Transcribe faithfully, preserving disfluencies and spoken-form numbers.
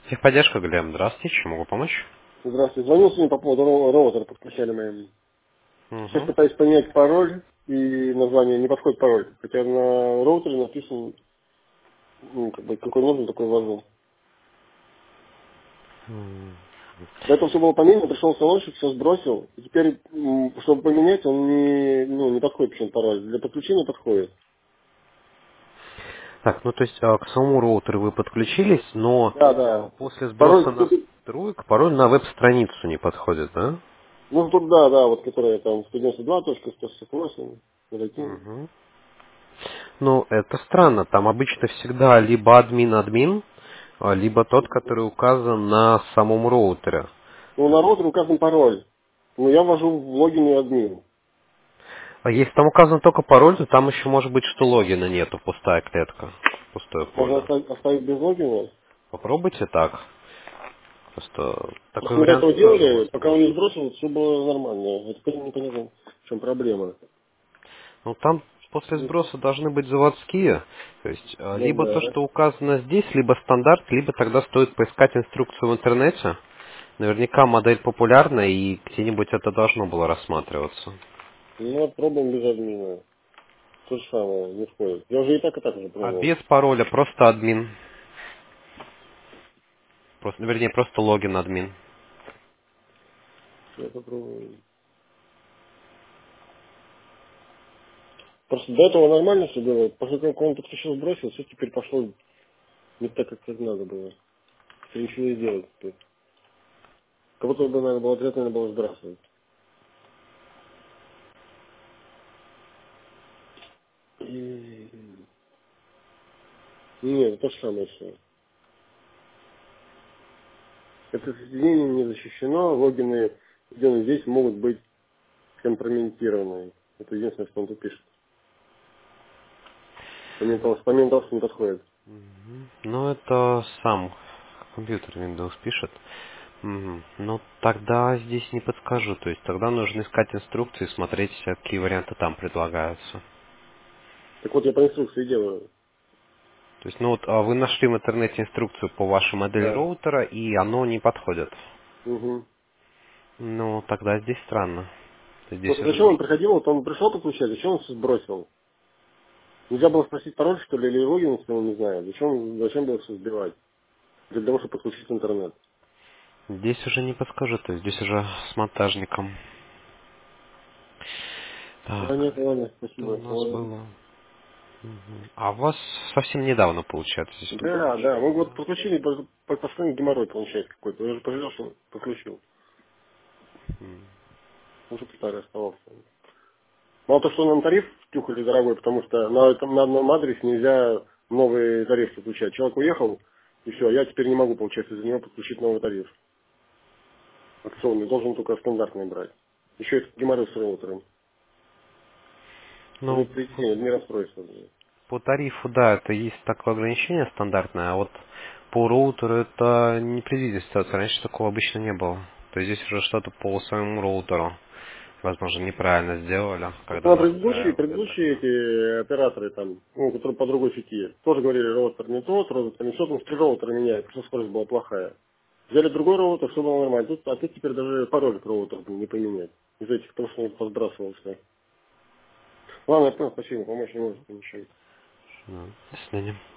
Техподдержка, Глеб, здравствуйте, чем могу помочь? Здравствуйте. Звонил сегодня по поводу ро- роутера, подключали моим. Сейчас Угу. пытаюсь поменять пароль, и название не подходит пароль. Хотя на роутере написан, ну, как бы, какой нужен, такой ввожу. До этого все было поменяно, пришел салонщик, все сбросил. И теперь, м, чтобы поменять, он не, ну, не подходит почему пароль. Для подключения подходит. Так, ну то есть а, к самому роутеру вы подключились, но Да, а, да. после Пароль, сброса тут, настроек пароль на веб-страницу не подходит, да? ну, тут, да, да, вот, которая там сто девяносто два точка сто шестьдесят восемь, зайти. Угу. Ну, это странно, там обычно всегда либо админ-админ, а, либо тот, который указан на самом роутере. Ну, на роутере указан пароль. Ну, я ввожу в логине админ. А если там указан только пароль, то там еще может быть, что логина нету, пустая клетка, пустое Можно поле. оставить, оставить без логина. Попробуйте так. Просто такой Просто мы до вариант этого тоже делали, пока он возможен. не сбросил, все было нормально. Это теперь непонятно, в чем проблема. Ну, там после Ну сброса должны быть заводские. То есть, э, ну либо то, да. что указано здесь, либо стандарт, либо тогда стоит поискать инструкцию в интернете. Наверняка модель популярна, и где-нибудь это должно было рассматриваться. Ну, пробуем без админа. То же самое, не входит. Я уже и так, и так уже А пробовал. без пароля просто админ. Просто, вернее, просто логин админ. Я попробую. Просто до этого нормально все было. После того, как он подключил, сбросил, все теперь пошло не так, как как надо было. Теперь ничего не делать теперь. Как будто бы надо было обязательно было сбрасывать. М. Нет, то же самое все. Это соединение не защищено, логины, где здесь могут быть компрометированные. Это единственное, что он тут пишет. Помимо помимо того, что не подходит. Мгм. Ну, это сам компьютер Windows пишет. Мгм. Ну, тогда здесь не подскажу. То есть тогда нужно искать инструкции, смотреть, какие варианты там предлагаются. Так вот, я по инструкции делаю. То есть, ну вот, а вы нашли в интернете инструкцию по вашей модели Да. роутера, и оно не подходит. Угу. Ну, тогда здесь странно. Здесь Просто уже зачем он нужно. приходил, вот он пришел подключать, зачем он все сбросил? Нельзя было спросить пароль, что ли, или логин, если он не знает. Зачем, зачем было все сбивать? Для того, чтобы подключить интернет. Здесь уже не подскажу, то есть здесь уже с монтажником. Так, Понятно, ладно, это у спасибо. нас Ладно. было. Мгм. А у вас совсем недавно, получается, здесь только Да, да, мы включили, вот да? подключили, по, по, постоянно геморрой получается какой-то. Я уже пожалел, что подключил. Уже старый оставался. Мало то, что нам тариф втюхали дорогой, потому что на, этом, на одном адресе нельзя новый тариф подключать. Человек уехал, и все, я теперь не могу, получается, из-за него подключить новый тариф. Акционный, должен только стандартный брать. Еще это геморрой с роутером. Это не Ну, по, прийти, не расстройство. по тарифу, да, это есть такое ограничение стандартное, а вот по роутеру это не предвидится ситуация. Раньше такого обычно не было. То есть здесь уже что-то по своему роутеру, возможно, неправильно сделали, Это когда на предыдущие, настраивали предыдущие это. эти операторы там, ну, которые по другой сети, тоже говорили, роутер не тот, роутер не тот, ну, три роутера меняют, потому что скорость была плохая. Взяли другой роутер, все было нормально. Тут, а тут теперь даже пароль к роутеру не поменять. Из этих, потому что он посбрасывался. Ладно, я понял, спасибо, помочь не может ничем. Ну, до свидания.